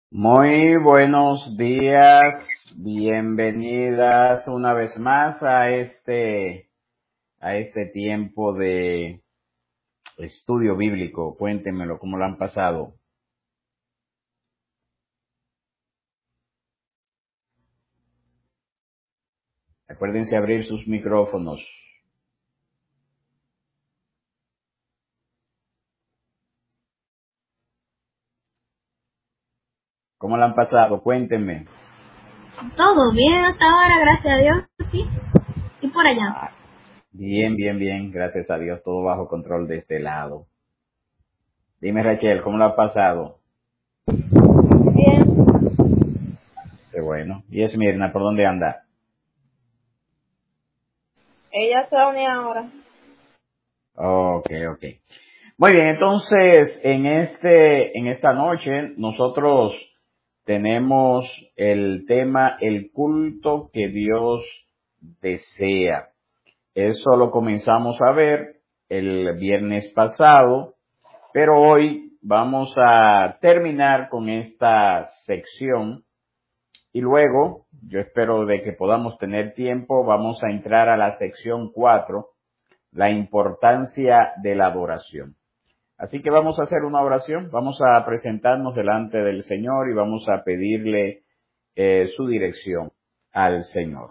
Muy buenos días, bienvenidas una vez más a este tiempo de estudio bíblico. Cuéntenmelo, ¿cómo lo han pasado? Acuérdense abrir sus micrófonos. ¿Cómo lo han pasado? Cuéntenme. Todo bien hasta ahora, gracias a Dios, sí. Y por allá. Bien, bien, bien, gracias a Dios, todo bajo control de este lado. Dime, Rachel, ¿cómo lo ha pasado? Bien. Qué bueno. Y Esmirna, ¿por dónde anda? Ella se va a unir ahora. Ok, ok. Muy bien, entonces en esta noche nosotros tenemos el tema el culto que Dios desea. Eso lo comenzamos a ver el viernes pasado, pero hoy vamos a terminar con esta sección y luego, yo espero de que podamos tener tiempo, vamos a entrar a la sección 4, la importancia de la adoración. Así que vamos a hacer una oración, vamos a presentarnos delante del Señor y vamos a pedirle su dirección al Señor.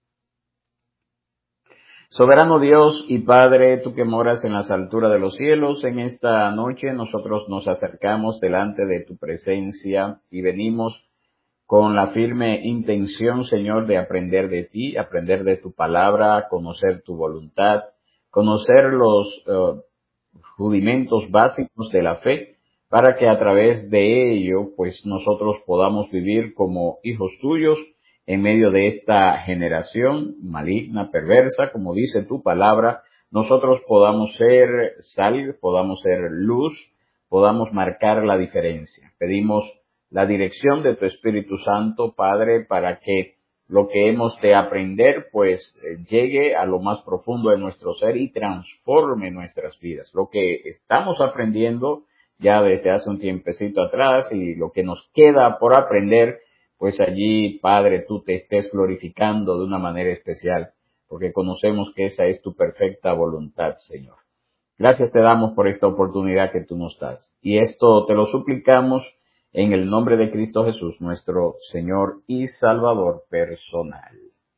Soberano Dios y Padre, tú que moras en las alturas de los cielos, en esta noche nosotros nos acercamos delante de tu presencia y venimos con la firme intención, Señor, de aprender de ti, aprender de tu palabra, conocer tu voluntad, conocer los rudimentos básicos de la fe, para que a través de ello, pues nosotros podamos vivir como hijos tuyos en medio de esta generación maligna, perversa, como dice tu palabra, nosotros podamos ser sal, podamos ser luz, podamos marcar la diferencia. Pedimos la dirección de tu Espíritu Santo, Padre, para que lo que hemos de aprender, pues llegue a lo más profundo de nuestro ser y transforme nuestras vidas. Lo que estamos aprendiendo ya desde hace un tiempecito atrás y lo que nos queda por aprender, pues allí, Padre, tú te estés glorificando de una manera especial, porque conocemos que esa es tu perfecta voluntad, Señor. Gracias te damos por esta oportunidad que tú nos das. Y esto te lo suplicamos en el nombre de Cristo Jesús, nuestro Señor y Salvador personal.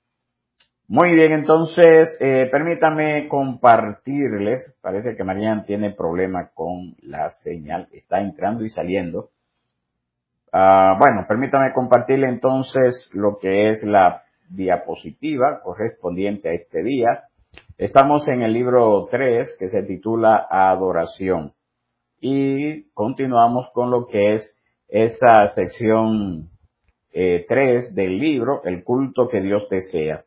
Muy bien, entonces, permítame compartirles, parece que Marian tiene problema con la señal, está entrando y saliendo. Bueno, permítame compartirle entonces lo que es la diapositiva correspondiente a este día. Estamos en el libro 3 que se titula Adoración y continuamos con lo que es esa sección 3 del libro, el culto que Dios desea.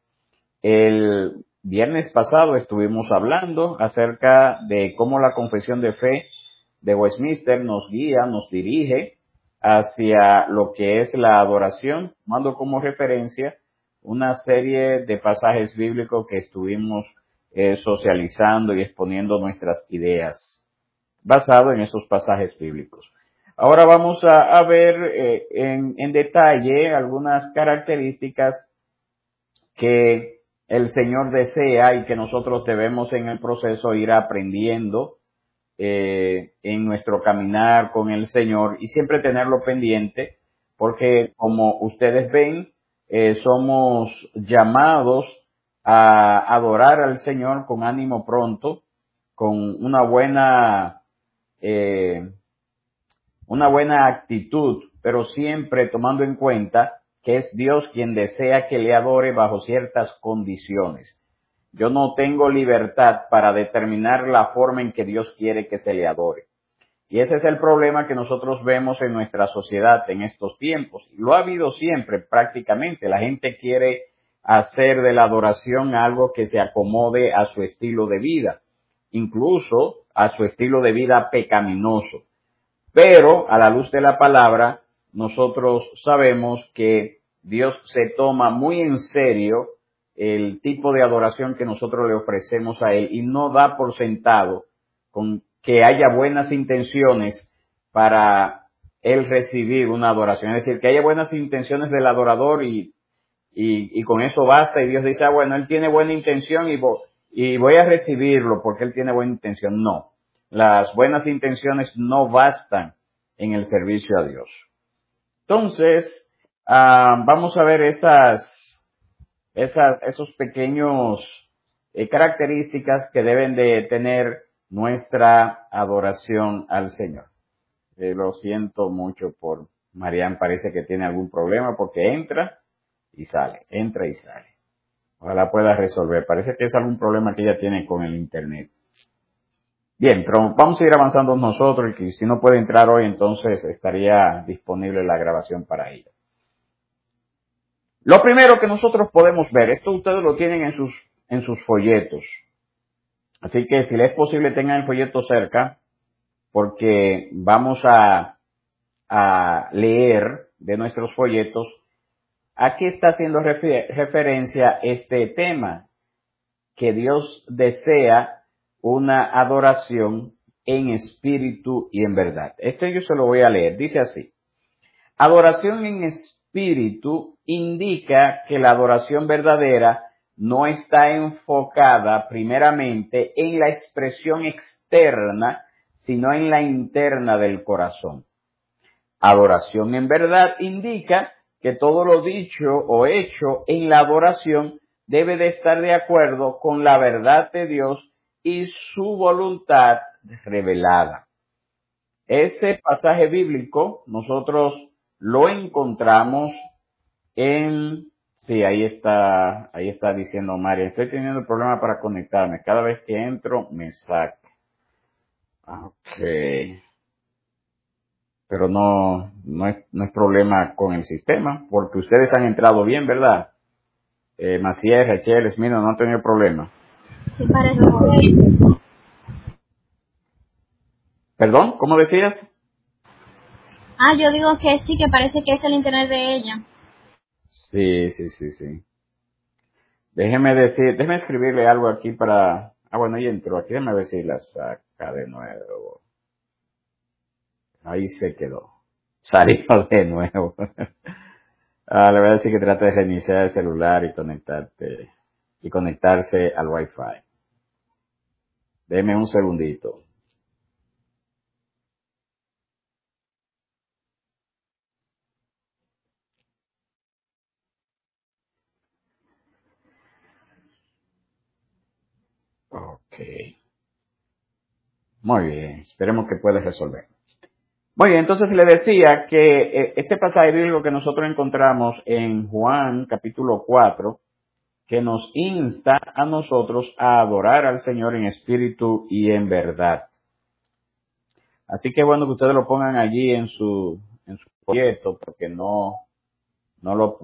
El viernes pasado estuvimos hablando acerca de cómo la confesión de fe de Westminster nos guía, nos dirige hacia lo que es la adoración, tomando como referencia una serie de pasajes bíblicos que estuvimos socializando y exponiendo nuestras ideas basado en esos pasajes bíblicos. Ahora vamos a ver en detalle algunas características que el Señor desea y que nosotros debemos en el proceso ir aprendiendo en nuestro caminar con el Señor y siempre tenerlo pendiente, porque como ustedes ven, somos llamados a adorar al Señor con ánimo pronto, con eh, una buena actitud, pero siempre tomando en cuenta que es Dios quien desea que le adore bajo ciertas condiciones. Yo no tengo libertad para determinar la forma en que Dios quiere que se le adore. Y ese es el problema que nosotros vemos en nuestra sociedad en estos tiempos. Lo ha habido siempre prácticamente. La gente quiere hacer de la adoración algo que se acomode a su estilo de vida, incluso a su estilo de vida pecaminoso. Pero a la luz de la palabra, nosotros sabemos que Dios se toma muy en serio el tipo de adoración que nosotros le ofrecemos a Él y no da por sentado con que haya buenas intenciones para el recibir una adoración. Es decir, que haya buenas intenciones del adorador y con eso basta, y Dios dice, bueno, él tiene buena intención y voy a recibirlo porque él tiene buena intención. No, las buenas intenciones no bastan en el servicio a Dios. Entonces, vamos a ver esos pequeños características que deben de tener nuestra adoración al Señor. Lo siento mucho por Marian, parece que tiene algún problema porque entra y sale. Ojalá pueda resolver. Parece que es algún problema que ella tiene con el internet. Bien, pero vamos a ir avanzando nosotros y si no puede entrar hoy, entonces estaría disponible la grabación para ella. Lo primero que nosotros podemos ver, esto ustedes lo tienen en sus folletos. Así que si les es posible tengan el folleto cerca, porque vamos a leer de nuestros folletos a qué está haciendo referencia este tema, que Dios desea una adoración en espíritu y en verdad. Yo se lo voy a leer, dice así: adoración en espíritu indica que la adoración verdadera no está enfocada primeramente en la expresión externa, sino en la interna del corazón. Adoración en verdad indica que todo lo dicho o hecho en la adoración debe de estar de acuerdo con la verdad de Dios y su voluntad revelada. Ese pasaje bíblico nosotros lo encontramos sí, ahí está diciendo María, estoy teniendo problema para conectarme, cada vez que entro me saca. Okay. Pero no es problema con el sistema, porque ustedes han entrado bien, ¿verdad? Macías, Rachel, Smino, no han tenido problema. Sí, parece correcto. ¿Perdón? ¿Cómo decías? Yo digo que sí, que parece que es el internet de ella. Sí. Déjeme escribirle algo aquí para... bueno, ahí entró, aquí déjeme ver si la saca de nuevo. Ahí se quedó. Salió de nuevo. Le voy a decir que trate de reiniciar el celular y conectarse al Wi-Fi. Deme un segundito. Ok. Muy bien. Esperemos que pueda resolver. Muy bien, entonces le decía que este pasaje bíblico que nosotros encontramos en Juan capítulo 4, que nos insta a nosotros a adorar al Señor en espíritu y en verdad. Así que bueno que ustedes lo pongan allí en su folleto, porque no lo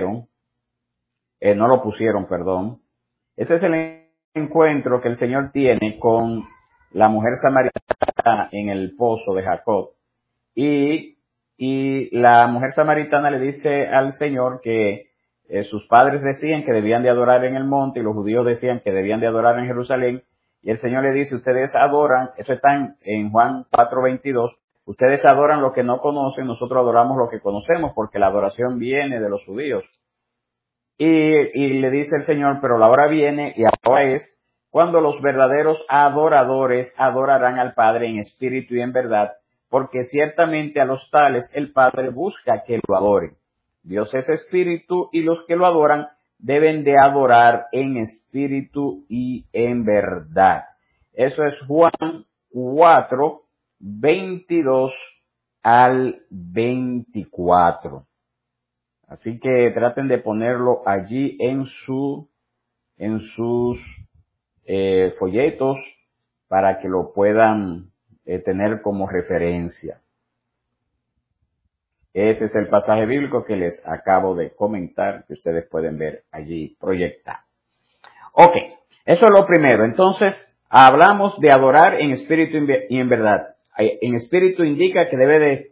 pusieron, perdón. Ese es el encuentro que el Señor tiene con la mujer samaritana en el pozo de Jacob. Y la mujer samaritana le dice al Señor que sus padres decían que debían de adorar en el monte y los judíos decían que debían de adorar en Jerusalén. Y el Señor le dice, ustedes adoran, eso está en Juan 4:22, ustedes adoran lo que no conocen, nosotros adoramos lo que conocemos, porque la adoración viene de los judíos. Y le dice el Señor, pero la hora viene y ahora es cuando los verdaderos adoradores adorarán al Padre en espíritu y en verdad, porque ciertamente a los tales el Padre busca que lo adoren. Dios es espíritu y los que lo adoran deben de adorar en espíritu y en verdad. Eso es Juan 4:22 al 24. Así que traten de ponerlo allí en sus folletos para que lo puedan tener como referencia. Ese es el pasaje bíblico que les acabo de comentar, que ustedes pueden ver allí proyectado. Ok, eso es lo primero. Entonces, hablamos de adorar en espíritu y en verdad. En espíritu indica que debe de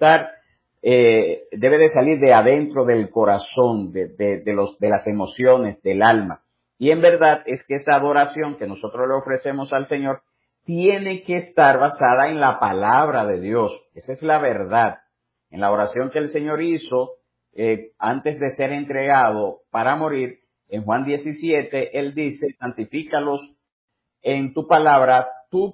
salir de adentro del corazón, de las emociones, del alma. Y en verdad es que esa adoración que nosotros le ofrecemos al Señor tiene que estar basada en la palabra de Dios. Esa es la verdad. En la oración que el Señor hizo antes de ser entregado para morir, en Juan 17, Él dice, santifícalos en tu palabra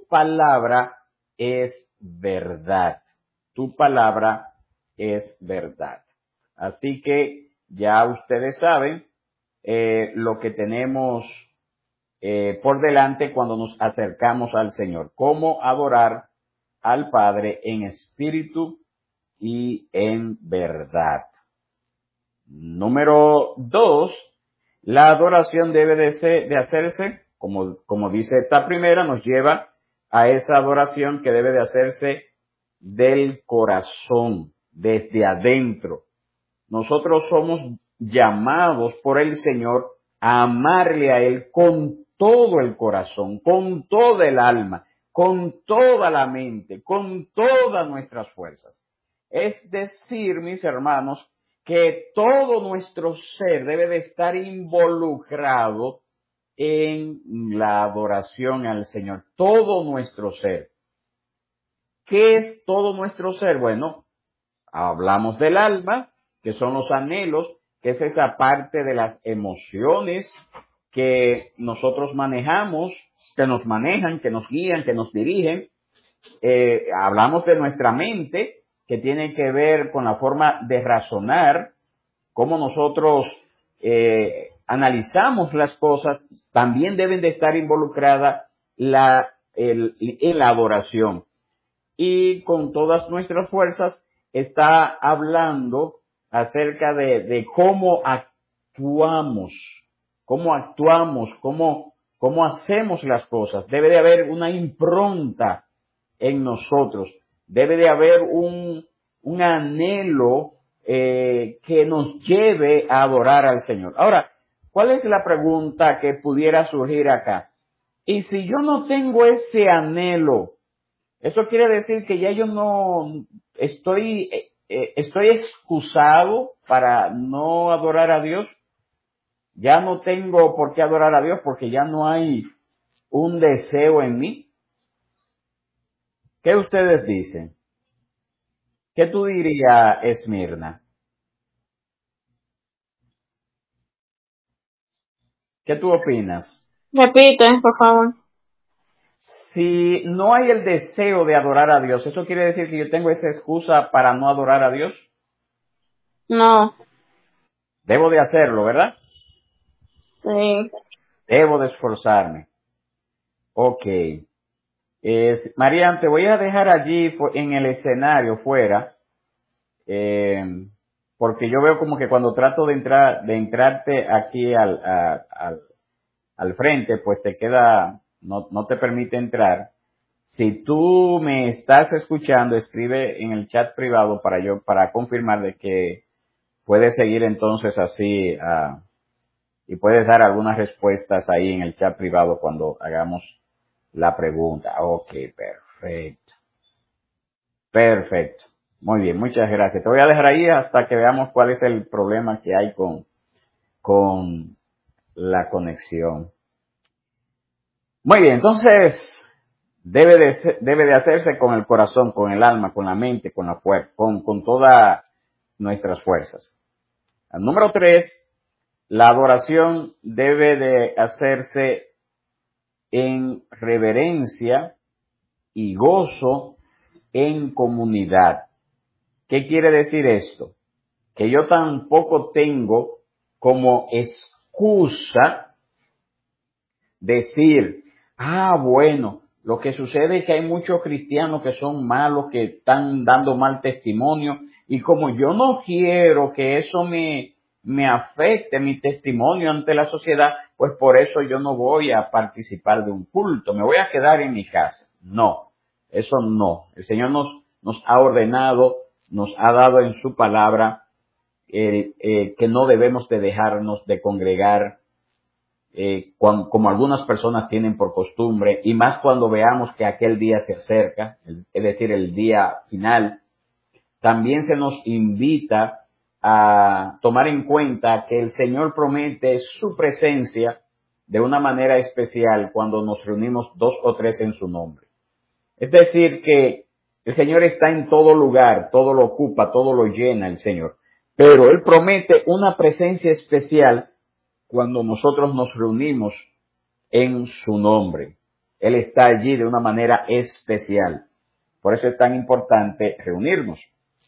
es verdad. Tu palabra es verdad. Así que ya ustedes saben lo que tenemos por delante cuando nos acercamos al Señor. Cómo adorar al Padre en espíritu y en verdad. Número 2, la adoración debe de hacerse, como dice esta primera, nos lleva a esa adoración que debe de hacerse del corazón, desde adentro. Nosotros somos llamados por el Señor a amarle a Él con todo el corazón, con toda el alma, con toda la mente, con todas nuestras fuerzas. Es decir, mis hermanos, que todo nuestro ser debe de estar involucrado en la adoración al Señor. Todo nuestro ser. ¿Qué es todo nuestro ser? Bueno, hablamos del alma, que son los anhelos, que es esa parte de las emociones que nosotros manejamos, que nos manejan, que nos guían, que nos dirigen. Hablamos de nuestra mente, que tiene que ver con la forma de razonar, cómo nosotros analizamos las cosas. También deben de estar involucradas en la adoración. Y con todas nuestras fuerzas está hablando acerca de cómo actuamos, cómo hacemos las cosas. Debe de haber una impronta en nosotros, debe de haber un anhelo que nos lleve a adorar al Señor. Ahora, ¿cuál es la pregunta que pudiera surgir acá? Y si yo no tengo ese anhelo, eso quiere decir que ya yo no estoy excusado para no adorar a Dios. Ya no tengo por qué adorar a Dios porque ya no hay un deseo en mí. ¿Qué ustedes dicen? ¿Qué tú dirías, Esmirna? ¿Qué tú opinas? Repite, por favor. Si no hay el deseo de adorar a Dios, ¿eso quiere decir que yo tengo esa excusa para no adorar a Dios? No. Debo de hacerlo, ¿verdad? Sí. Debo de esforzarme. Ok. Marian, te voy a dejar allí en el escenario fuera, porque yo veo como que cuando trato de entrarte aquí al frente, pues te queda, no te permite entrar. Si tú me estás escuchando, escribe en el chat privado para confirmar de que puedes seguir entonces así, y puedes dar algunas respuestas ahí en el chat privado cuando hagamos la pregunta. Ok, perfecto. Perfecto. Muy bien, muchas gracias. Te voy a dejar ahí hasta que veamos cuál es el problema que hay con la conexión. Muy bien, entonces debe de hacerse con el corazón, con el alma, con la mente, con la fuerza, con todas nuestras fuerzas. El número 3, la adoración debe de hacerse en reverencia y gozo en comunidad. ¿Qué quiere decir esto? Que yo tampoco tengo como excusa decir, bueno, lo que sucede es que hay muchos cristianos que son malos, que están dando mal testimonio, y como yo no quiero que eso me afecte mi testimonio ante la sociedad, pues por eso yo no voy a participar de un culto, me voy a quedar en mi casa. No, eso no. El Señor nos ha ordenado, nos ha dado en su palabra que no debemos de dejarnos de congregar como algunas personas tienen por costumbre, y más cuando veamos que aquel día se acerca, es decir, el día final. También se nos invita a tomar en cuenta que el Señor promete su presencia de una manera especial cuando nos reunimos 2 o 3 en su nombre. Es decir, que El Señor está en todo lugar, todo lo ocupa, todo lo llena el Señor. Pero Él promete una presencia especial cuando nosotros nos reunimos en su nombre. Él está allí de una manera especial. Por eso es tan importante reunirnos.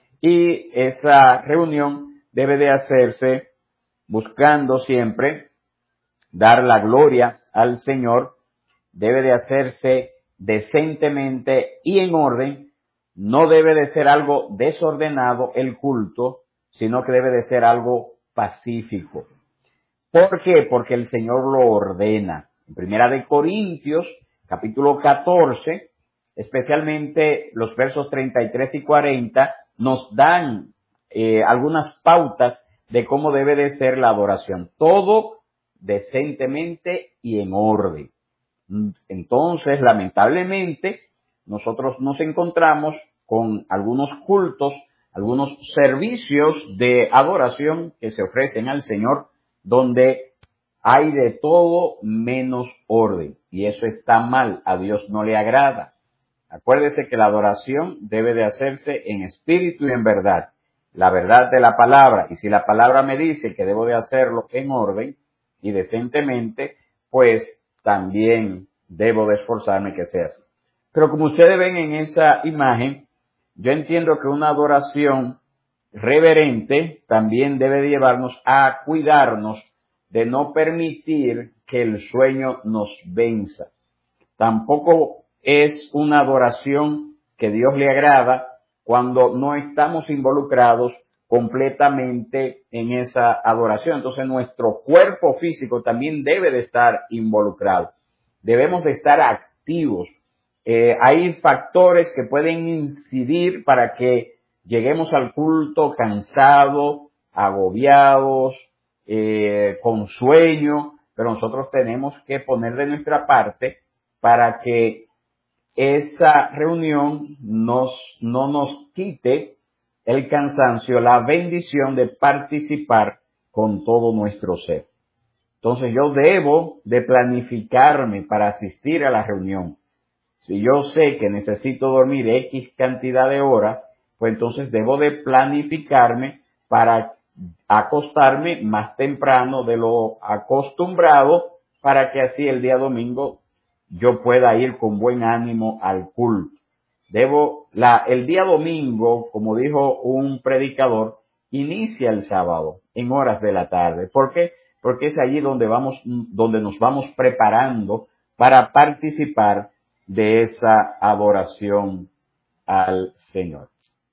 Y esa reunión debe de hacerse buscando siempre dar la gloria al Señor. Debe de hacerse decentemente y en orden. No debe de ser algo desordenado el culto, sino que debe de ser algo pacífico. ¿Por qué? Porque el Señor lo ordena. En Primera de Corintios, capítulo 14, especialmente los versos 33 y 40, nos dan algunas pautas de cómo debe de ser la adoración. Todo decentemente y en orden. Entonces, lamentablemente, nosotros nos encontramos con algunos cultos, algunos servicios de adoración que se ofrecen al Señor, donde hay de todo menos orden. Y eso está mal, a Dios no le agrada. Acuérdese que la adoración debe de hacerse en espíritu y en verdad. La verdad de la palabra. Y si la palabra me dice que debo de hacerlo en orden y decentemente, pues también debo de esforzarme que sea así. Pero como ustedes ven en esa imagen, yo entiendo que una adoración reverente también debe de llevarnos a cuidarnos de no permitir que el sueño nos venza. Tampoco es una adoración que Dios le agrada cuando no estamos involucrados completamente en esa adoración. Entonces nuestro cuerpo físico también debe de estar involucrado. Debemos de estar activos. Hay factores que pueden incidir para que lleguemos al culto cansados, agobiados, con sueño, pero nosotros tenemos que poner de nuestra parte para que esa reunión no nos quite el cansancio, la bendición de participar con todo nuestro ser. Entonces yo debo de planificarme para asistir a la reunión. Si yo sé que necesito dormir X cantidad de horas, pues entonces debo de planificarme para acostarme más temprano de lo acostumbrado para que así el día domingo yo pueda ir con buen ánimo al culto. El día domingo, como dijo un predicador, inicia el sábado en horas de la tarde. ¿Por qué? Porque es allí donde nos vamos preparando para participar de esa adoración al Señor.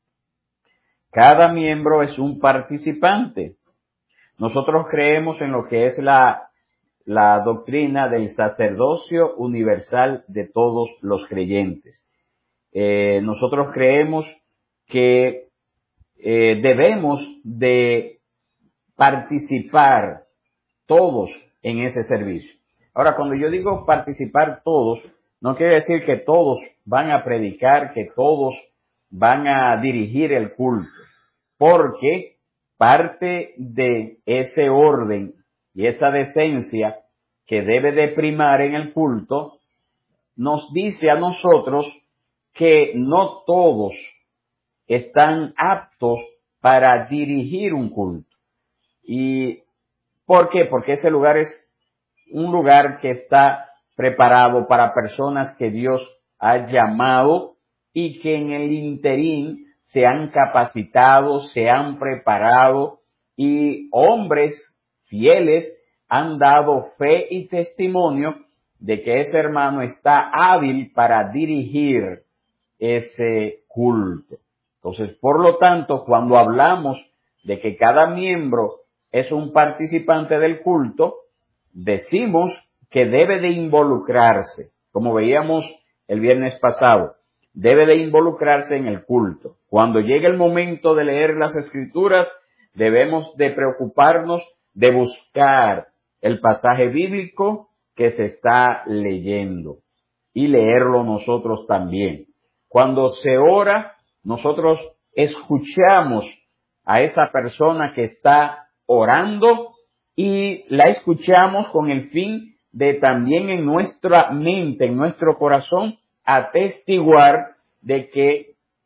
Cada miembro es un participante. Nosotros creemos en lo que es la doctrina del sacerdocio universal de todos los creyentes. Nosotros creemos que debemos de participar todos en ese servicio. Ahora, cuando yo digo participar todos, no quiere decir que todos van a predicar, que todos van a dirigir el culto, porque parte de ese orden y esa decencia que debe de primar en el culto nos dice a nosotros que no todos están aptos para dirigir un culto. ¿Y por qué? Porque ese lugar es un lugar que está preparado para personas que Dios ha llamado y que en el interín se han capacitado, se han preparado y hombres fieles han dado fe y testimonio de que ese hermano está hábil para dirigir ese culto. Entonces, por lo tanto, cuando hablamos de que cada miembro es un participante del culto, decimos que debe de involucrarse, como veíamos el viernes pasado, debe de involucrarse en el culto. Cuando llegue el momento de leer las Escrituras, debemos de preocuparnos de buscar el pasaje bíblico que se está leyendo y leerlo nosotros también. Cuando se ora, nosotros escuchamos a esa persona que está orando y la escuchamos con el fin de también en nuestra mente, en nuestro corazón, atestiguar de que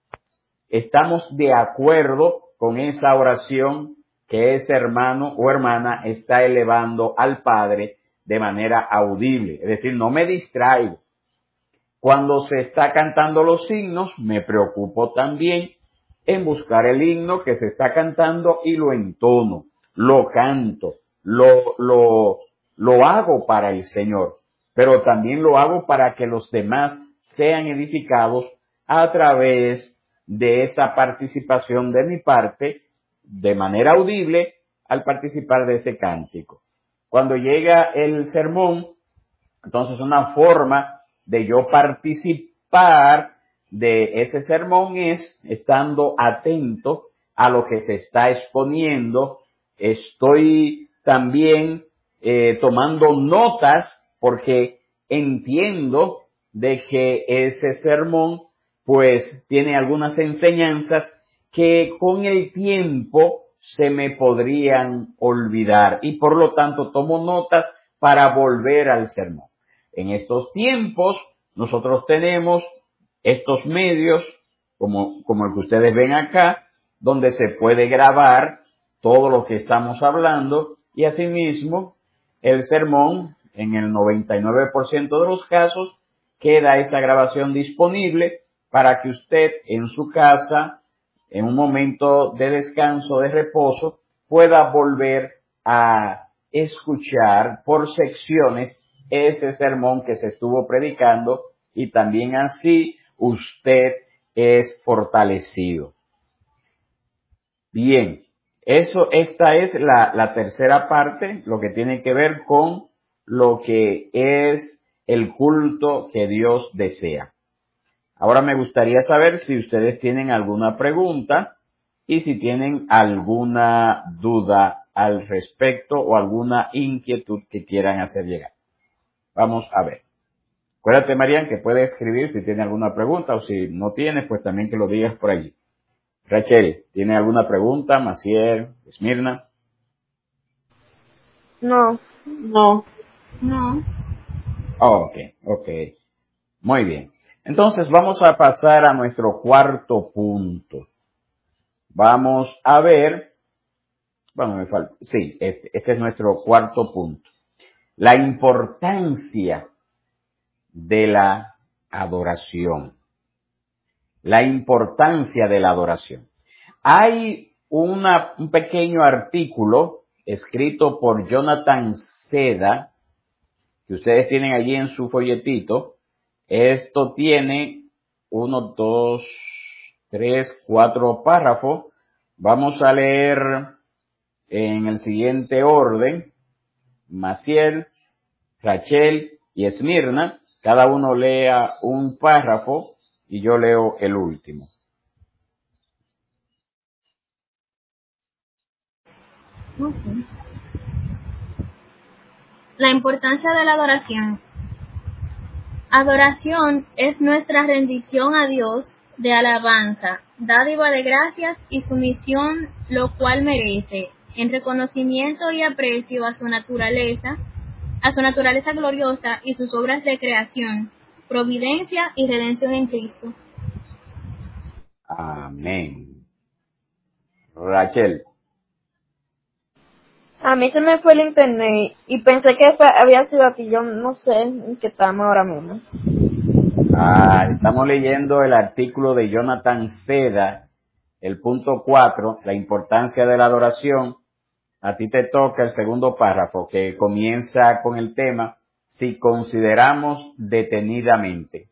estamos de acuerdo con esa oración que ese hermano o hermana está elevando al Padre de manera audible. Es decir, no me distraigo. Cuando se está cantando los himnos, me preocupo también en buscar el himno que se está cantando y lo entono, lo canto, lo hago para el Señor, pero también lo hago para que los demás sean edificados a través de esa participación de mi parte, de manera audible, al participar de ese cántico. Cuando llega el sermón, entonces una forma de yo participar de ese sermón es estando atento a lo que se está exponiendo. Estoy también tomando notas porque entiendo de que ese sermón pues tiene algunas enseñanzas que con el tiempo se me podrían olvidar y por lo tanto tomo notas para volver al sermón. En estos tiempos nosotros tenemos estos medios como el que ustedes ven acá, donde se puede grabar todo lo que estamos hablando y asimismo el sermón en el 99% de los casos queda esa grabación disponible para que usted en su casa, en un momento de descanso, de reposo, pueda volver a escuchar por secciones ese sermón que se estuvo predicando y también así usted es fortalecido. Bien, esta es la tercera parte, lo que tiene que ver con lo que es el culto que Dios desea. Ahora me gustaría saber si ustedes tienen alguna pregunta y si tienen alguna duda al respecto o alguna inquietud que quieran hacer llegar. Vamos a ver. Acuérdate, Marian, que puede escribir si tiene alguna pregunta o si no tienes, pues también que lo digas por allí. Rachel, ¿tiene alguna pregunta? Maciel, Esmirna. No. No. Ok. Muy bien. Entonces vamos a pasar a nuestro cuarto punto. Vamos a ver, bueno, me falta, sí, este es nuestro cuarto punto. La importancia de la adoración. La importancia de la adoración. Hay un pequeño artículo escrito por Jonathan Seda, que ustedes tienen allí en su folletito. Esto tiene 1, 2, 3, 4 párrafos. Vamos a leer en el siguiente orden. Maciel, Rachel y Esmirna. Cada uno lea un párrafo y yo leo el último. Okay. La importancia de la adoración. Adoración es nuestra rendición a Dios de alabanza, dádiva de gracias y sumisión, lo cual merece, en reconocimiento y aprecio a su naturaleza gloriosa y sus obras de creación, providencia y redención en Cristo. Amén. Rachel. A mí se me fue el internet y pensé que había sido aquí. Yo no sé en qué estamos ahora mismo. Estamos leyendo el artículo de Jonathan Seda, el punto 4, la importancia de la adoración. A ti te toca el segundo párrafo que comienza con el tema, si consideramos detenidamente.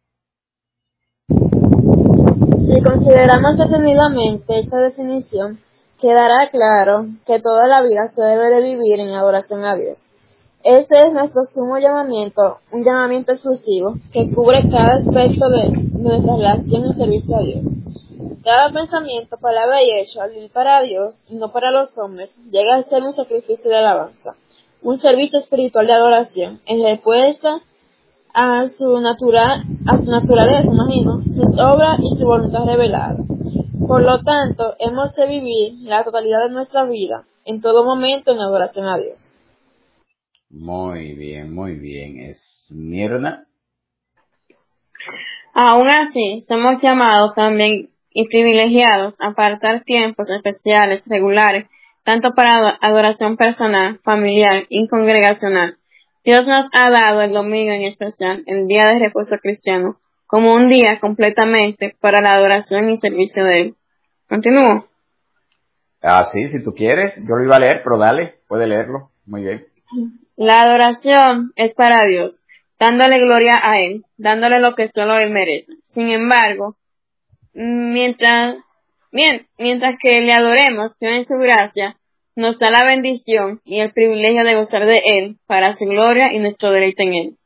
Si consideramos detenidamente esta definición, quedará claro que toda la vida se debe de vivir en adoración a Dios. Este es nuestro sumo llamamiento, un llamamiento exclusivo que cubre cada aspecto de nuestra relación en servicio a Dios. Cada pensamiento, palabra y hecho al vivir para Dios y no para los hombres llega a ser un sacrificio de alabanza, un servicio espiritual de adoración en respuesta a su naturaleza, sus obras y su voluntad revelada. Por lo tanto, hemos de vivir la totalidad de nuestra vida, en todo momento, en adoración a Dios. Muy bien. Esmirna. Aún así, somos llamados también y privilegiados apartar tiempos especiales, regulares, tanto para adoración personal, familiar y congregacional. Dios nos ha dado el domingo en especial, el día de reposo cristiano, como un día completamente para la adoración y servicio de Él. ¿Continúo? Sí, si tú quieres, yo lo iba a leer, pero dale, puede leerlo. Muy bien. La adoración es para Dios, dándole gloria a Él, dándole lo que solo Él merece. Sin embargo, mientras que le adoremos, Dios en su gracia nos da la bendición y el privilegio de gozar de Él para su gloria y nuestro deleite en Él.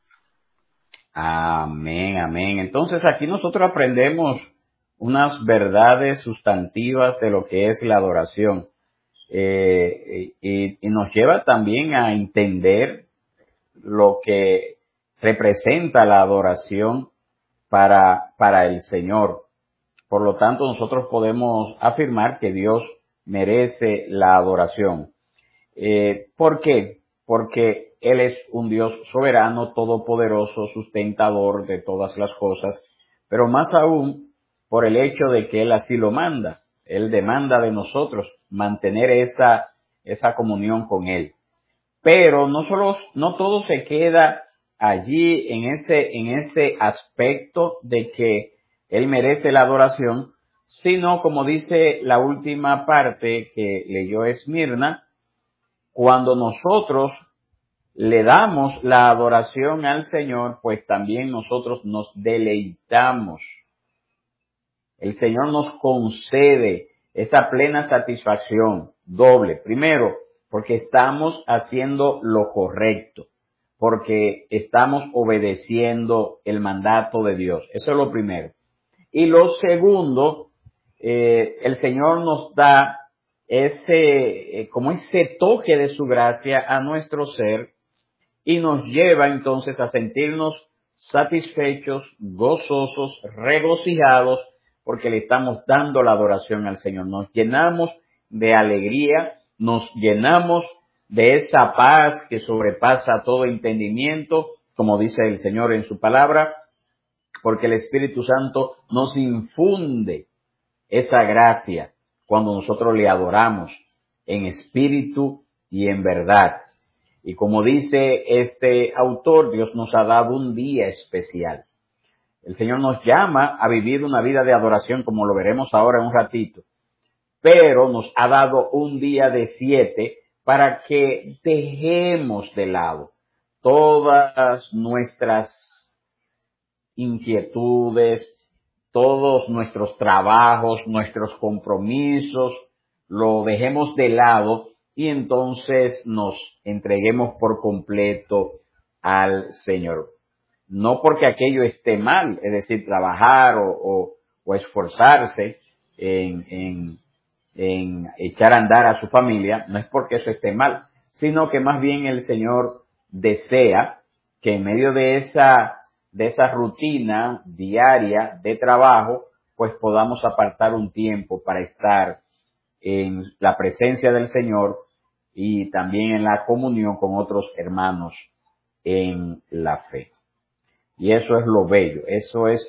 Amén, amén. Entonces aquí nosotros aprendemos unas verdades sustantivas de lo que es la adoración. Y nos lleva también a entender lo que representa la adoración para el Señor. Por lo tanto, nosotros podemos afirmar que Dios merece la adoración. ¿Por qué? Porque Él es un Dios soberano, todopoderoso, sustentador de todas las cosas, pero más aún por el hecho de que Él así lo manda. Él demanda de nosotros mantener esa comunión con Él. Pero no todo se queda allí en ese aspecto de que Él merece la adoración, sino como dice la última parte que leyó Esmirna, cuando nosotros le damos la adoración al Señor, pues también nosotros nos deleitamos. El Señor nos concede esa plena satisfacción doble. Primero, porque estamos haciendo lo correcto, porque estamos obedeciendo el mandato de Dios. Eso es lo primero. Y lo segundo, el Señor nos da como ese toque de su gracia a nuestro ser y nos lleva entonces a sentirnos satisfechos, gozosos, regocijados, porque le estamos dando la adoración al Señor. Nos llenamos de alegría, nos llenamos de esa paz que sobrepasa todo entendimiento, como dice el Señor en su palabra, porque el Espíritu Santo nos infunde esa gracia cuando nosotros le adoramos en espíritu y en verdad. Y como dice este autor, Dios nos ha dado un día especial. El Señor nos llama a vivir una vida de adoración, como lo veremos ahora en un ratito, pero nos ha dado un día de 7 para que dejemos de lado todas nuestras inquietudes, todos nuestros trabajos, nuestros compromisos, lo dejemos de lado y entonces nos entreguemos por completo al Señor. No porque aquello esté mal, es decir, trabajar o esforzarse en echar a andar a su familia, no es porque eso esté mal, sino que más bien el Señor desea que en medio de esa rutina diaria de trabajo, pues podamos apartar un tiempo para estar en la presencia del Señor y también en la comunión con otros hermanos en la fe. Y eso es lo bello, eso es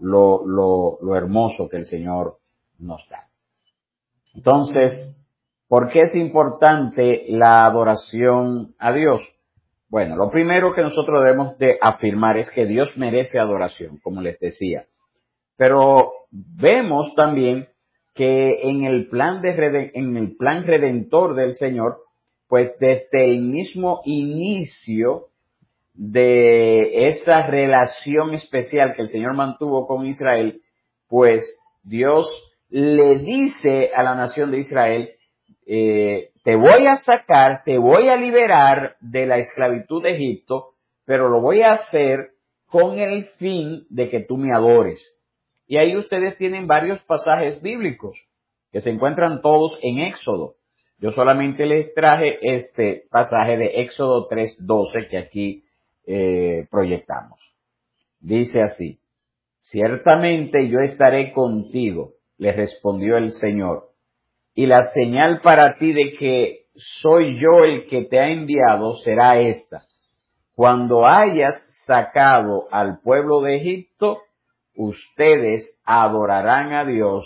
lo hermoso que el Señor nos da. Entonces, ¿por qué es importante la adoración a Dios? Bueno, lo primero que nosotros debemos de afirmar es que Dios merece adoración, como les decía. Pero vemos también que en el plan redentor del Señor, pues desde el mismo inicio de esa relación especial que el Señor mantuvo con Israel, pues Dios le dice a la nación de Israel, te voy a sacar, te voy a liberar de la esclavitud de Egipto, pero lo voy a hacer con el fin de que tú me adores. Y ahí ustedes tienen varios pasajes bíblicos que se encuentran todos en Éxodo. Yo solamente les traje este pasaje de Éxodo 3:12 que aquí proyectamos. Dice así: ciertamente yo estaré contigo, le respondió el Señor, y la señal para ti de que soy yo el que te ha enviado será esta: cuando hayas sacado al pueblo de Egipto, ustedes adorarán a Dios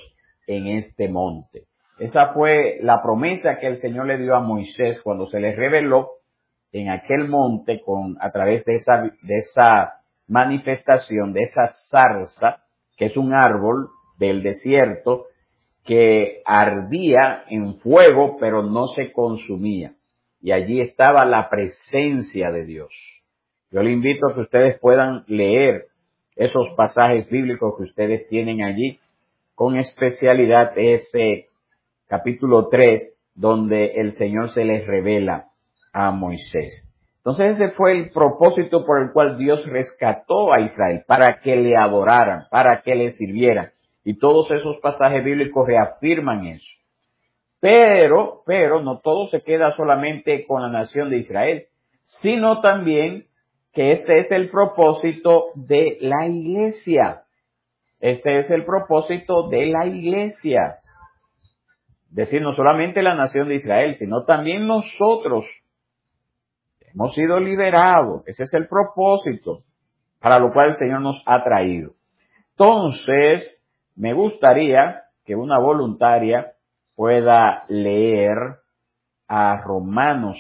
en este monte. Esa fue la promesa que el Señor le dio a Moisés cuando se le reveló en aquel monte a través de esa manifestación, de esa zarza, que es un árbol del desierto que ardía en fuego, pero no se consumía. Y allí estaba la presencia de Dios. Yo le invito a que ustedes puedan leer esos pasajes bíblicos que ustedes tienen allí, con especialidad ese capítulo 3, donde el Señor se les revela a Moisés. Entonces ese fue el propósito por el cual Dios rescató a Israel, para que le adoraran, para que le sirvieran. Y todos esos pasajes bíblicos reafirman eso. Pero no todo se queda solamente con la nación de Israel, sino también que este es el propósito de la iglesia. Este es el propósito de la iglesia. Es decir, no solamente la nación de Israel, sino también nosotros hemos sido liberados. Ese es el propósito para lo cual el Señor nos ha traído. Entonces, me gustaría que una voluntaria pueda leer a Romanos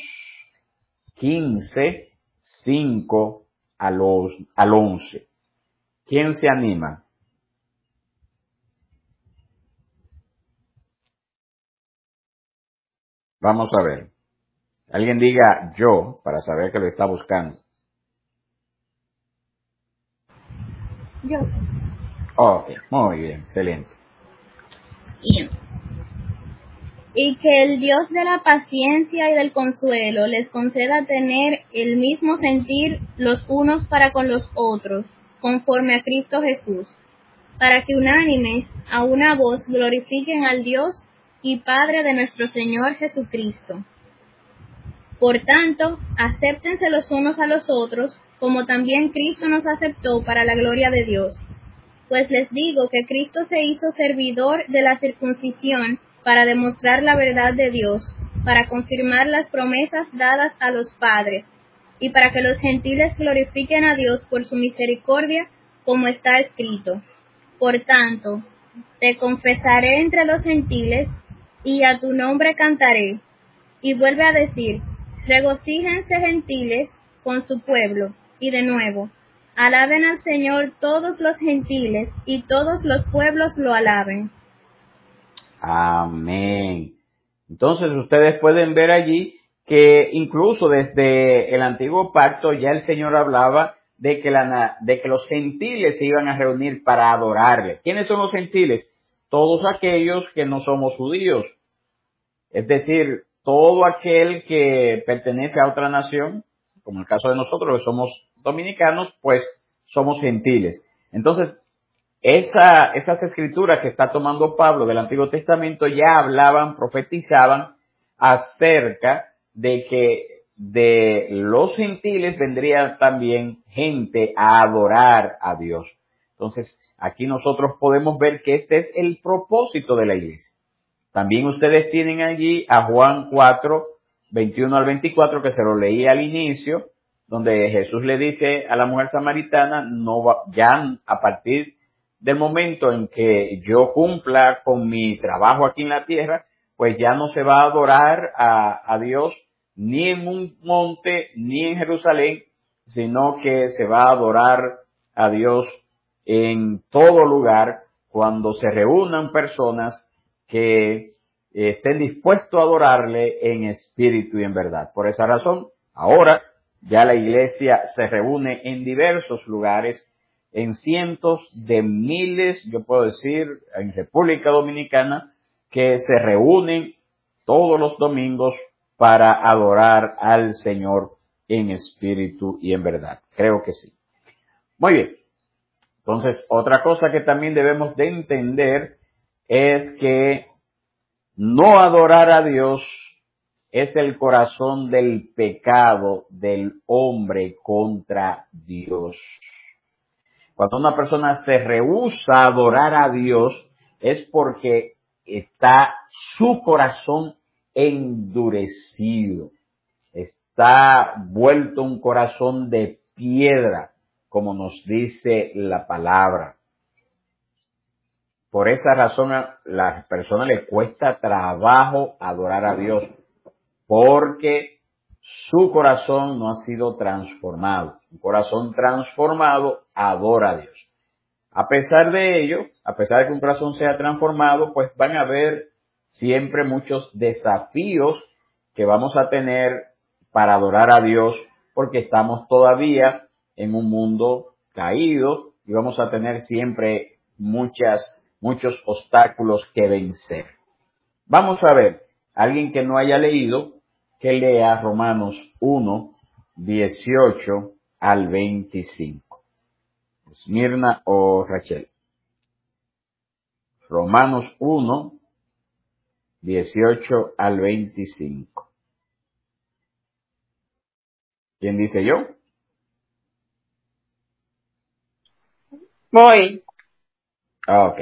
15, 5 al 11. ¿Quién se anima? Vamos a ver. Alguien diga yo, para saber que lo está buscando. Yo. Ok, muy bien, excelente. Y que el Dios de la paciencia y del consuelo les conceda tener el mismo sentir los unos para con los otros, conforme a Cristo Jesús, para que unánimes a una voz glorifiquen al Dios y Padre de nuestro Señor Jesucristo. Por tanto, acéptense los unos a los otros, como también Cristo nos aceptó para la gloria de Dios. Pues les digo que Cristo se hizo servidor de la circuncisión para demostrar la verdad de Dios, para confirmar las promesas dadas a los padres, y para que los gentiles glorifiquen a Dios por su misericordia, como está escrito. Por tanto, te confesaré entre los gentiles, y a tu nombre cantaré. Y vuelve a decir, regocíjense gentiles con su pueblo. Y de nuevo, alaben al Señor todos los gentiles, y todos los pueblos lo alaben. Amén. Entonces ustedes pueden ver allí que incluso desde el antiguo pacto ya el Señor hablaba de que los gentiles se iban a reunir para adorarle. ¿Quiénes son los gentiles? Todos aquellos que no somos judíos. Es decir, todo aquel que pertenece a otra nación, como el caso de nosotros que somos dominicanos, pues somos gentiles. Entonces, esas escrituras que está tomando Pablo del Antiguo Testamento ya hablaban, profetizaban acerca de que de los gentiles vendría también gente a adorar a Dios. Entonces, aquí nosotros podemos ver que este es el propósito de la iglesia. También ustedes tienen allí a Juan 4, 21 al 24, que se lo leí al inicio, donde Jesús le dice a la mujer samaritana, ya a partir del momento en que yo cumpla con mi trabajo aquí en la tierra, pues ya no se va a adorar a Dios ni en un monte ni en Jerusalén, sino que se va a adorar a Dios en todo lugar cuando se reúnan personas que estén dispuestos a adorarle en espíritu y en verdad. Por esa razón, ahora ya la iglesia se reúne en diversos lugares, en cientos de miles, yo puedo decir, en República Dominicana, que se reúnen todos los domingos para adorar al Señor en espíritu y en verdad. Creo que sí. Muy bien. Entonces, otra cosa que también debemos de entender es que no adorar a Dios es el corazón del pecado del hombre contra Dios. Cuando una persona se rehúsa a adorar a Dios es porque está su corazón endurecido. Está vuelto un corazón de piedra, como nos dice la palabra. Por esa razón a las personas les cuesta trabajo adorar a Dios, porque su corazón no ha sido transformado. Un corazón transformado adora a Dios. A pesar de ello, a pesar de que un corazón sea transformado, pues van a haber siempre muchos desafíos que vamos a tener para adorar a Dios, porque estamos todavía en un mundo caído y vamos a tener siempre muchos obstáculos que vencer. Vamos a ver, alguien que no haya leído, que lea Romanos 1, 18 al 25. Esmirna o Rachel. Romanos 1, 18 al 25. ¿Quién dice yo? Voy. Ok.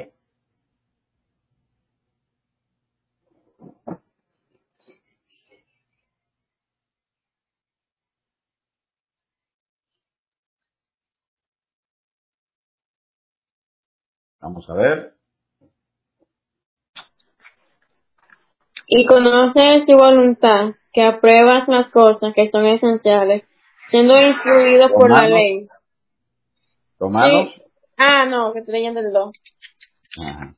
Vamos a ver. Y conoce su voluntad, que apruebas las cosas que son esenciales, siendo instruido por la ley. Romanos. Sí. No, que estoy leyendo el 2. Ajá.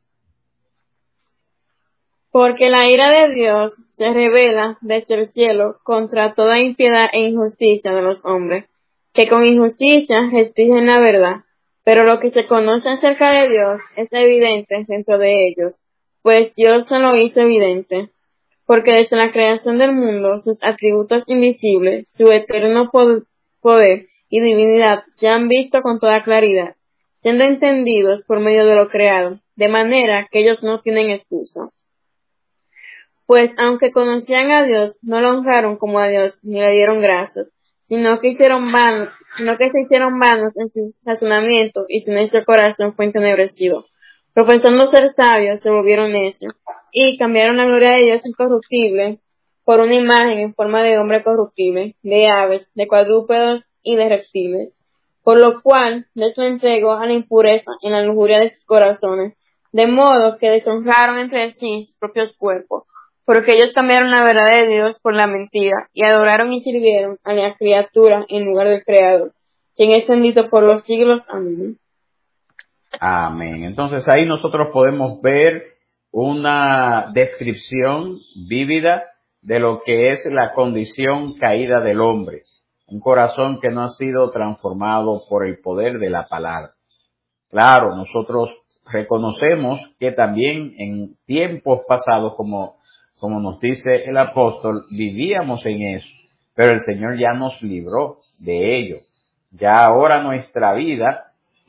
Porque la ira de Dios se revela desde el cielo contra toda impiedad e injusticia de los hombres, que con injusticia restringen la verdad. Pero lo que se conoce acerca de Dios es evidente dentro de ellos, pues Dios se lo hizo evidente. Porque desde la creación del mundo, sus atributos invisibles, su eterno poder y divinidad se han visto con toda claridad, siendo entendidos por medio de lo creado, de manera que ellos no tienen excusa. Pues aunque conocían a Dios, no lo honraron como a Dios, ni le dieron gracias, sino que se hicieron vanos en su razonamiento, y su necio corazón fue entenebrecido. Profesando ser sabios, se volvieron necios, y cambiaron la gloria de Dios incorruptible por una imagen en forma de hombre corruptible, de aves, de cuadrúpedos y de reptiles. Por lo cual, les lo entregó a la impureza en la lujuria de sus corazones, de modo que deshonraron entre sí sus propios cuerpos, porque ellos cambiaron la verdad de Dios por la mentira, y adoraron y sirvieron a la criatura en lugar del Creador, quien es bendito por los siglos. Amén. Amén. Entonces ahí nosotros podemos ver una descripción vívida de lo que es la condición caída del hombre. Un corazón que no ha sido transformado por el poder de la palabra. Claro, nosotros reconocemos que también en tiempos pasados, como nos dice el apóstol, vivíamos en eso, pero el Señor ya nos libró de ello. Ya ahora nuestra vida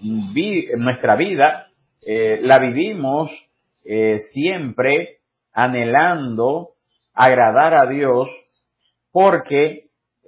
la vivimos siempre anhelando agradar a Dios, porque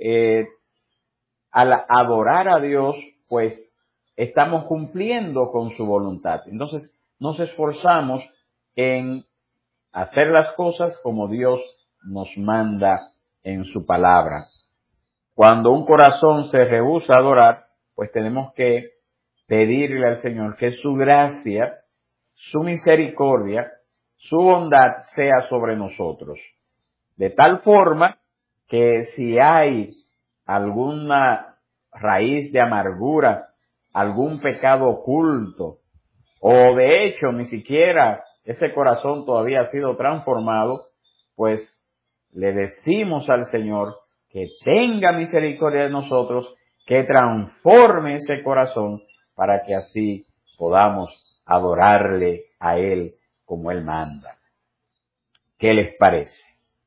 al adorar a Dios, pues estamos cumpliendo con su voluntad. Entonces nos esforzamos en hacer las cosas como Dios nos manda en su palabra. Cuando un corazón se rehúsa a adorar, pues tenemos que pedirle al Señor que su gracia, su misericordia, su bondad sea sobre nosotros. De tal forma que si hay alguna raíz de amargura, algún pecado oculto, o de hecho ni siquiera ese corazón todavía ha sido transformado, pues le decimos al Señor que tenga misericordia de nosotros, que transforme ese corazón para que así podamos adorarle a Él como Él manda. ¿Qué les parece?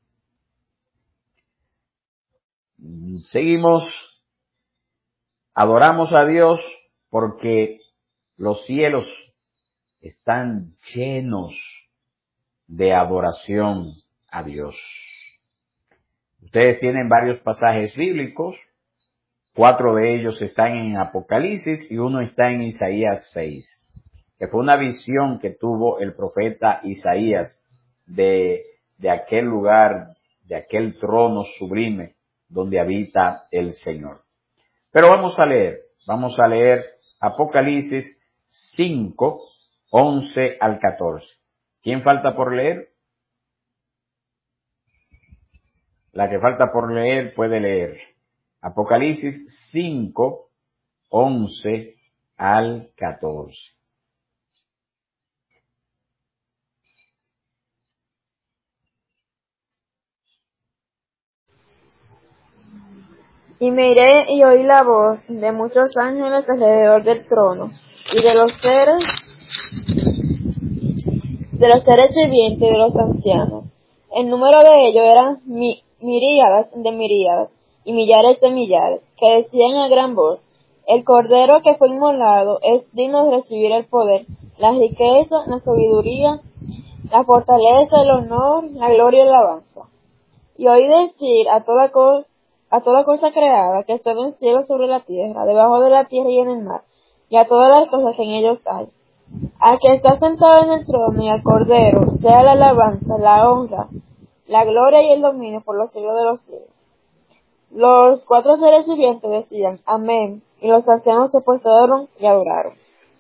Seguimos, adoramos a Dios porque los cielos están llenos de adoración a Dios. Ustedes tienen varios pasajes bíblicos, 4 de ellos están en Apocalipsis y uno está en Isaías 6, que fue una visión que tuvo el profeta Isaías de aquel lugar, de aquel trono sublime donde habita el Señor. Pero vamos a leer Apocalipsis 5, 11 al 14. ¿Quién falta por leer? La que falta por leer puede leer. Apocalipsis 5, 11 al 14. Y miré y oí la voz de muchos ángeles alrededor del trono, y de los seres vivientes y de los ancianos. El número de ellos eran miríadas de miríadas, y millares de millares, que decían a gran voz: el Cordero que fue inmolado es digno de recibir el poder, la riqueza, la sabiduría, la fortaleza, el honor, la gloria y la alabanza. Y oí decir a toda cosa creada que está en el cielo, sobre la tierra, debajo de la tierra y en el mar, y a todas las cosas que en ellos hay: al que está sentado en el trono y al Cordero, sea la alabanza, la honra, la gloria y el dominio por los siglos de los siglos. Los 4 seres vivientes decían: amén, y los ancianos se postraron y adoraron.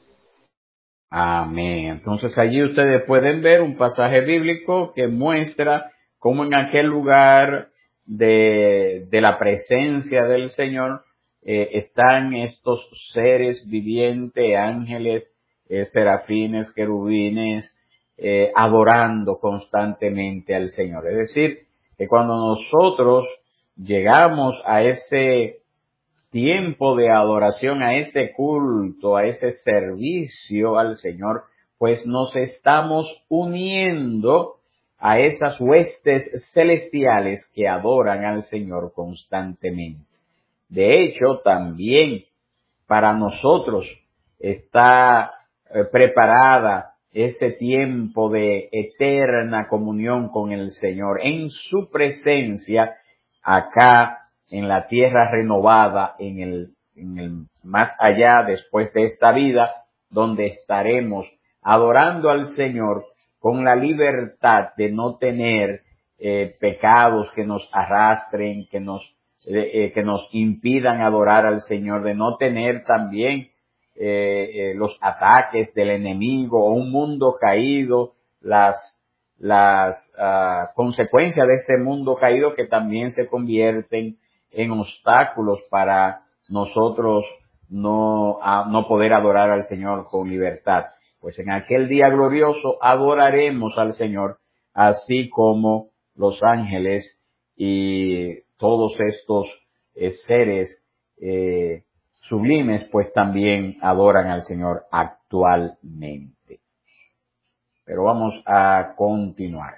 Amén. Entonces allí ustedes pueden ver un pasaje bíblico que muestra cómo en aquel lugar de la presencia del Señor están estos seres vivientes, ángeles, serafines, querubines, adorando constantemente al Señor. Es decir, que cuando nosotros llegamos a ese tiempo de adoración, a ese culto, a ese servicio al Señor, pues nos estamos uniendo a esas huestes celestiales que adoran al Señor constantemente. De hecho, también para nosotros está preparada ese tiempo de eterna comunión con el Señor, en su presencia, acá en la tierra renovada, en el más allá, después de esta vida, donde estaremos adorando al Señor con la libertad de no tener pecados que nos arrastren, que nos impidan adorar al Señor, de no tener también los ataques del enemigo o un mundo caído, las consecuencias de ese mundo caído que también se convierten en obstáculos para nosotros no poder adorar al Señor con libertad. Pues en aquel día glorioso adoraremos al Señor, así como los ángeles y todos estos seres sublimes, pues también adoran al Señor actualmente. Pero vamos a continuar.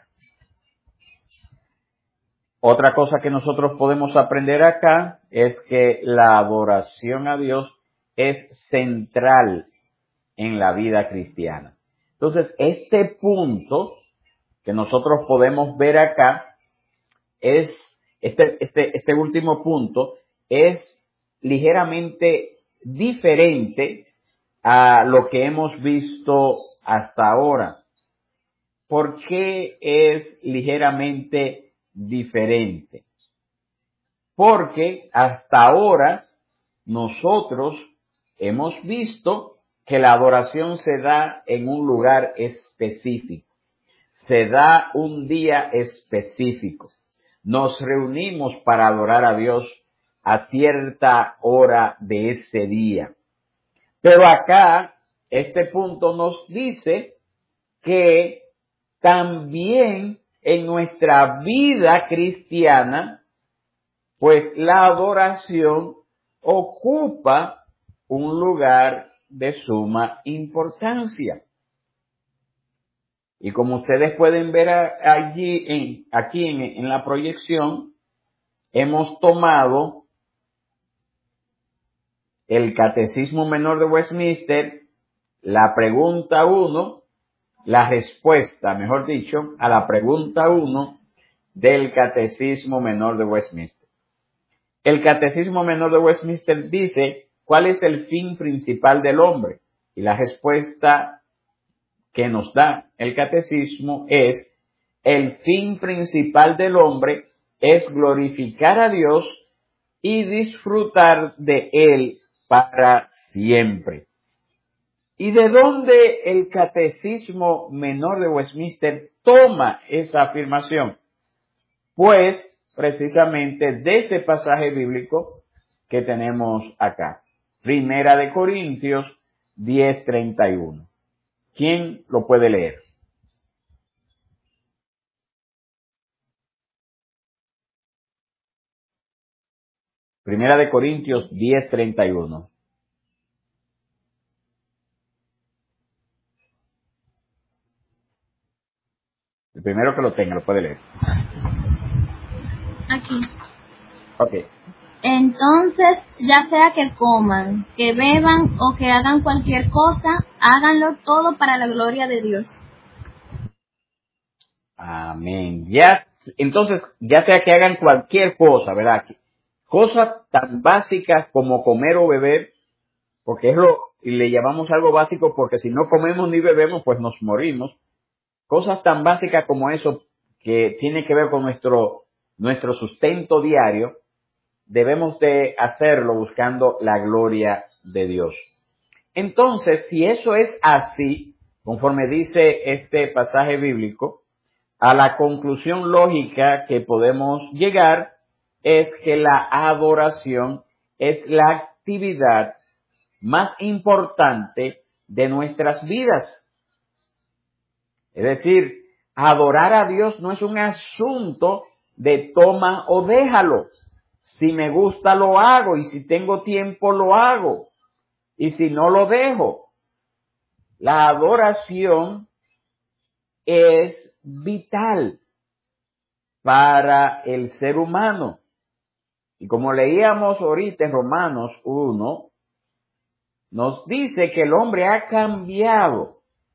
Otra cosa que nosotros podemos aprender acá es que la adoración a Dios es central en la vida cristiana. Entonces, este punto que nosotros podemos ver acá es, este último punto es ligeramente diferente a lo que hemos visto hasta ahora. ¿Por qué es ligeramente diferente? Porque hasta ahora nosotros hemos visto que la adoración se da en un lugar específico, se da un día específico. Nos reunimos para adorar a Dios a cierta hora de ese día. Pero acá, este punto nos dice que también en nuestra vida cristiana, pues la adoración ocupa un lugar de suma importancia. Y como ustedes pueden ver aquí en la proyección, hemos tomado el Catecismo Menor de Westminster, la pregunta 1, la respuesta, mejor dicho, a la pregunta 1 del Catecismo Menor de Westminster. El Catecismo Menor de Westminster dice: ¿cuál es el fin principal del hombre? Y la respuesta que nos da el Catecismo es: el fin principal del hombre es glorificar a Dios y disfrutar de Él para siempre. ¿Y de dónde el Catecismo Menor de Westminster toma esa afirmación? Pues precisamente de ese pasaje bíblico que tenemos acá. Primera de Corintios 10:31. ¿Quién lo puede leer? Primera de Corintios 10:31. El primero que lo tenga lo puede leer. Aquí. Ok. Entonces, ya sea que coman, que beban o que hagan cualquier cosa, háganlo todo para la gloria de Dios. Amén. Entonces, ya sea que hagan cualquier cosa, ¿verdad? Cosas tan básicas como comer o beber, porque y le llamamos algo básico porque si no comemos ni bebemos, pues nos morimos. Cosas tan básicas como eso, que tiene que ver con nuestro sustento diario, debemos de hacerlo buscando la gloria de Dios. Entonces, si eso es así, conforme dice este pasaje bíblico, a la conclusión lógica que podemos llegar es que la adoración es la actividad más importante de nuestras vidas. Es decir, adorar a Dios no es un asunto de toma o déjalo. Si me gusta lo hago y si tengo tiempo lo hago y si no lo dejo. La adoración es vital para el ser humano. Y como leíamos ahorita en Romanos 1, nos dice que el hombre ha cambiado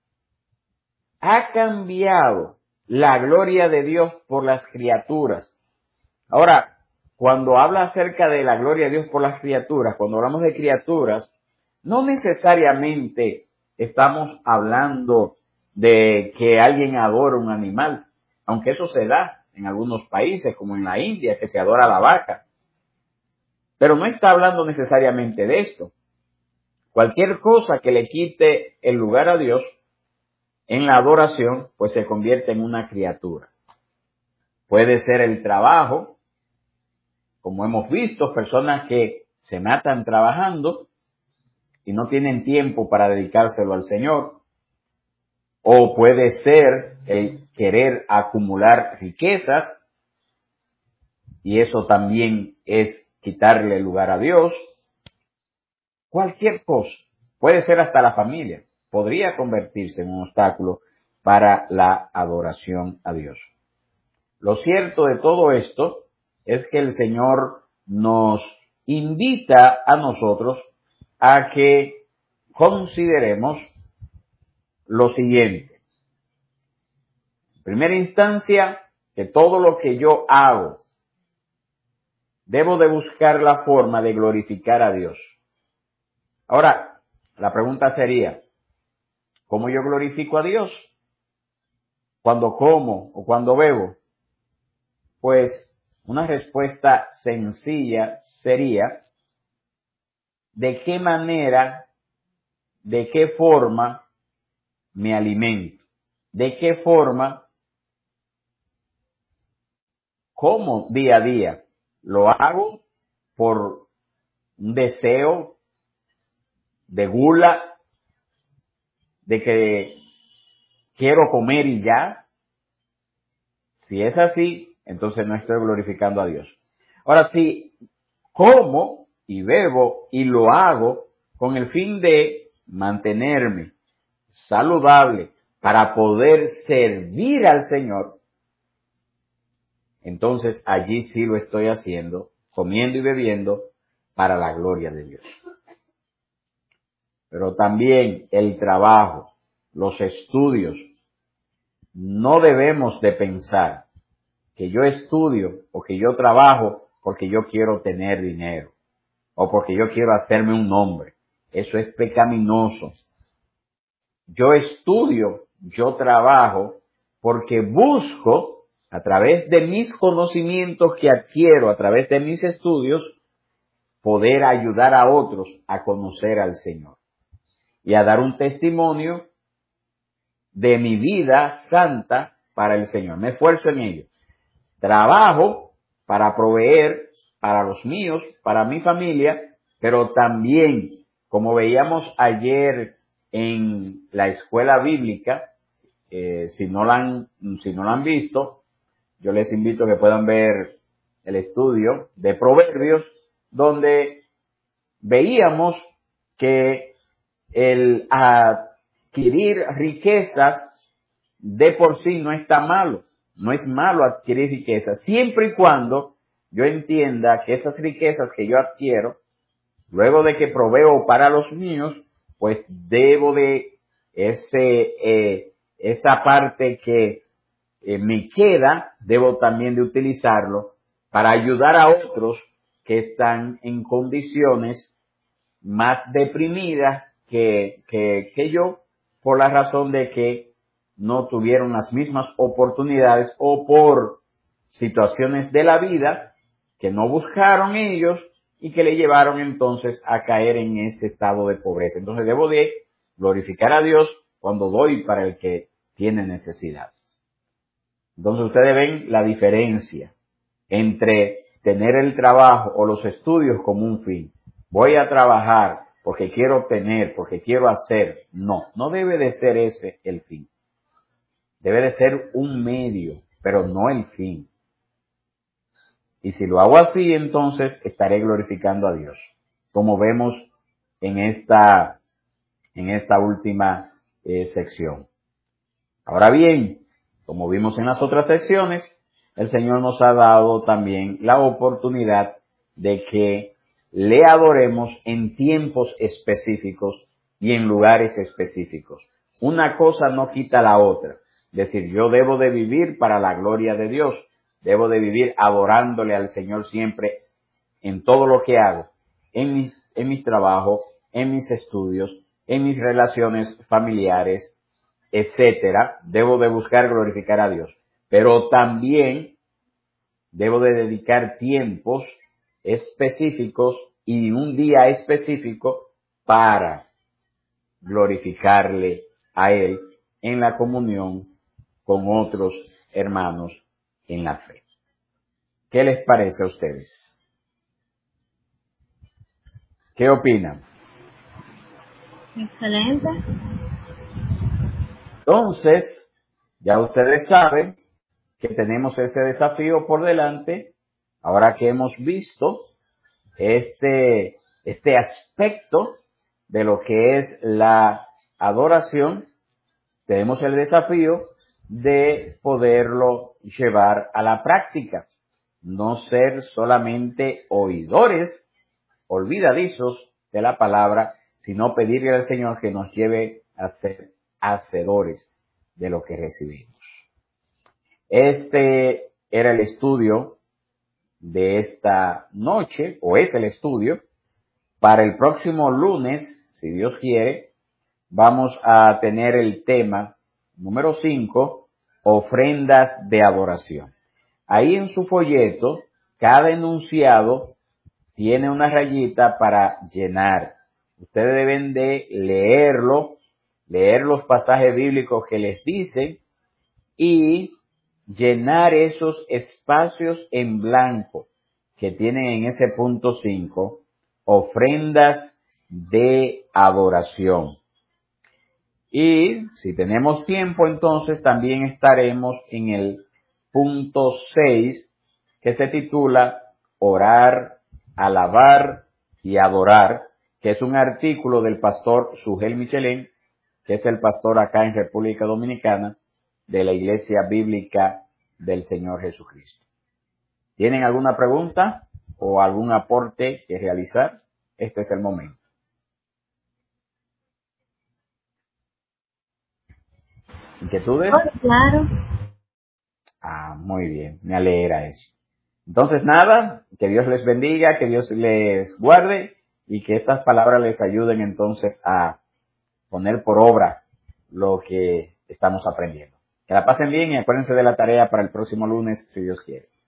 la gloria de Dios por las criaturas. Ahora, cuando habla acerca de la gloria de Dios por las criaturas, cuando hablamos de criaturas, no necesariamente estamos hablando de que alguien adora un animal, aunque eso se da en algunos países, como en la India, que se adora la vaca. Pero no está hablando necesariamente de esto. Cualquier cosa que le quite el lugar a Dios en la adoración, pues se convierte en una criatura. Puede ser el trabajo, como hemos visto, personas que se matan trabajando y no tienen tiempo para dedicárselo al Señor. O puede ser el querer acumular riquezas, y eso también es quitarle el lugar a Dios. Cualquier cosa, puede ser hasta la familia, podría convertirse en un obstáculo para la adoración a Dios. Lo cierto de todo esto es que el Señor nos invita a nosotros a que consideremos lo siguiente. En primera instancia, que todo lo que yo hago, debo de buscar la forma de glorificar a Dios. Ahora, la pregunta sería, ¿cómo yo glorifico a Dios? ¿Cuando como o cuando bebo? Pues una respuesta sencilla sería, ¿de qué manera, de qué forma me alimento? ¿De qué forma como día a día? ¿Lo hago por un deseo de gula, de que quiero comer y ya? Si es así, entonces no estoy glorificando a Dios. Ahora, si como y bebo y lo hago con el fin de mantenerme saludable para poder servir al Señor, entonces allí sí lo estoy haciendo, comiendo y bebiendo para la gloria de Dios. Pero también el trabajo, los estudios, no debemos de pensar que yo estudio o que yo trabajo porque yo quiero tener dinero o porque yo quiero hacerme un nombre. Eso es pecaminoso. Yo estudio, yo trabajo porque busco, a través de mis conocimientos que adquiero, a través de mis estudios, poder ayudar a otros a conocer al Señor. y a dar un testimonio de mi vida santa para el Señor. Me esfuerzo en ello. Trabajo para proveer para los míos, para mi familia, pero también, como veíamos ayer en la escuela bíblica, si no la han visto, yo les invito a que puedan ver el estudio de Proverbios, donde veíamos que el adquirir riquezas de por sí no está malo. No es malo adquirir riquezas, siempre y cuando yo entienda que esas riquezas que yo adquiero, luego de que proveo para los míos, pues debo de esa parte que me queda, debo también de utilizarlo para ayudar a otros que están en condiciones más deprimidas que yo, por la razón de que no tuvieron las mismas oportunidades o por situaciones de la vida que no buscaron ellos y que le llevaron entonces a caer en ese estado de pobreza. Entonces debo de glorificar a Dios cuando doy para el que tiene necesidad. Entonces ustedes ven la diferencia entre tener el trabajo o los estudios como un fin. Voy a trabajar porque quiero obtener, porque quiero hacer. No debe de ser ese el fin. Debe de ser un medio, pero no el fin. Y si lo hago así, entonces estaré glorificando a Dios, como vemos en esta última sección. Ahora bien, como vimos en las otras secciones, el Señor nos ha dado también la oportunidad de que le adoremos en tiempos específicos y en lugares específicos. Una cosa no quita la otra. Es decir, yo debo de vivir para la gloria de Dios. Debo de vivir adorándole al Señor siempre en todo lo que hago, en mis trabajos, en mis estudios, en mis relaciones familiares, etcétera. Debo de buscar glorificar a Dios. Pero también debo de dedicar tiempos específicos y un día específico para glorificarle a Él en la comunión con otros hermanos en la fe. ¿Qué les parece a ustedes? ¿Qué opinan? Excelente. Entonces, ya ustedes saben que tenemos ese desafío por delante, ahora que hemos visto este aspecto de lo que es la adoración, tenemos el desafío de poderlo llevar a la práctica, no ser solamente oidores, olvidadizos de la palabra, sino pedirle al Señor que nos lleve a ser hacedores de lo que recibimos. Este era el estudio de esta noche, o es el estudio. Para el próximo lunes, si Dios quiere, vamos a tener el tema número 5, ofrendas de adoración. Ahí en su folleto, cada enunciado tiene una rayita para llenar. Ustedes deben de leer los pasajes bíblicos que les dicen y llenar esos espacios en blanco que tienen en ese punto 5, ofrendas de adoración. Y si tenemos tiempo, entonces también estaremos en el punto 6, que se titula Orar, Alabar y Adorar, que es un artículo del pastor Sugel Michelén, que es el pastor acá en República Dominicana de la Iglesia Bíblica del Señor Jesucristo. ¿Tienen alguna pregunta o algún aporte que realizar? Este es el momento. ¿Inquietudes? Oh, claro. Muy bien, me alegra eso. Entonces nada, que Dios les bendiga, que Dios les guarde y que estas palabras les ayuden entonces a poner por obra lo que estamos aprendiendo. Que la pasen bien y acuérdense de la tarea para el próximo lunes, si Dios quiere.